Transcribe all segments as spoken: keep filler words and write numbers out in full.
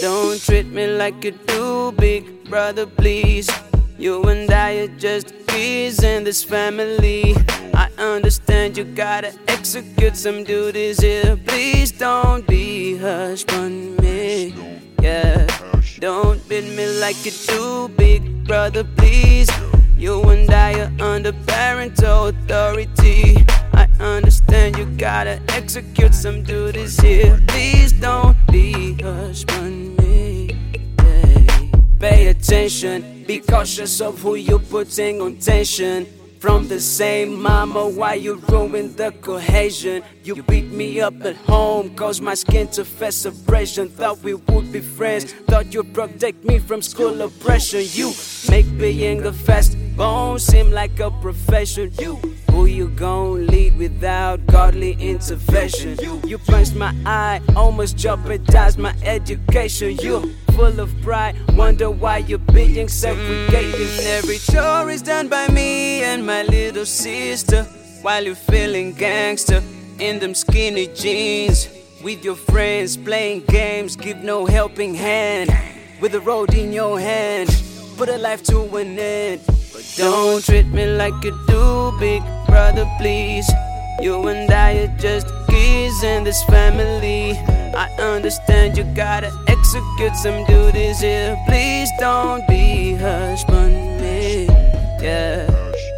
don't treat me like you do, big brother, please. You and I are just kids in this family. I understand you gotta execute some duties here. Please don't be hush on me, yeah. Don't beat me like you do, big brother, please. You and I are under parental authority. I understand you gotta execute some duties here. Please don't be hush on me, yeah. Pay attention, be cautious of who you're putting on tension. From the same mama, why you ruin the cohesion? You beat me up at home, caused my skin to face abrasion. Thought we would be friends, thought you'd protect me from school oppression. You make being a fast bone seem like a profession. You, who you gon' lead without godly intervention? You punched my eye, almost jeopardized my education. You full of pride, wonder why you're being segregated. Every chore is done by me and my little sister, while you're feeling gangster in them skinny jeans, with your friends playing games, give no helping hand, with a road in your hand, put a life to an end. But don't treat me like you do, big brother, please. You and I are just kids in this family. I understand you gotta execute some duties here. Please don't be hush on me, yeah.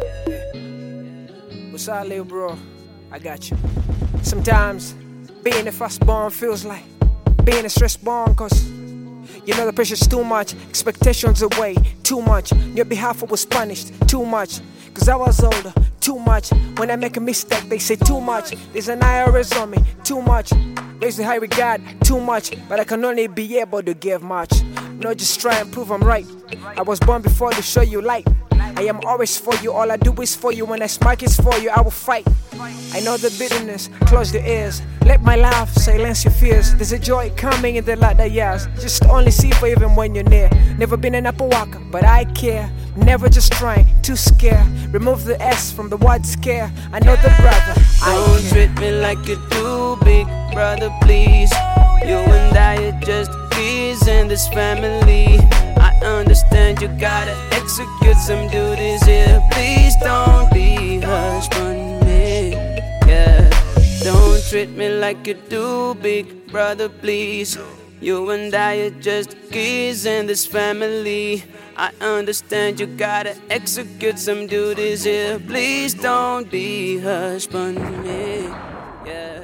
What's up, little bro? I got you. Sometimes being a firstborn feels like being a stressborn, cause you know the pressure's too much, expectations are way too much. On your behalf I was punished too much, cause I was older, too much. When I make a mistake they say too much. There's an I R S on me, too much. Raise the high regard, too much. But I can only be able to give much. No, just try and prove I'm right. I was born before to show you light. I am always for you, all I do is for you. When I smack is for you, I will fight. I know the bitterness, close the ears. Let my laugh silence your fears. There's a joy coming in the latter years. Just only see for even when you're near. Never been an upper walker, but I care. Never just trying to scare. Remove the S from the word scare. I know the brother. Don't treat me like you do, big brother, please. You and I are just kids in this family. I understand you gotta execute some duties here. Please don't be hush on me, yeah. Don't treat me like you do, big brother, please. You and I are just kids in this family. I understand you gotta execute some duties here. Please don't be hush on me, yeah.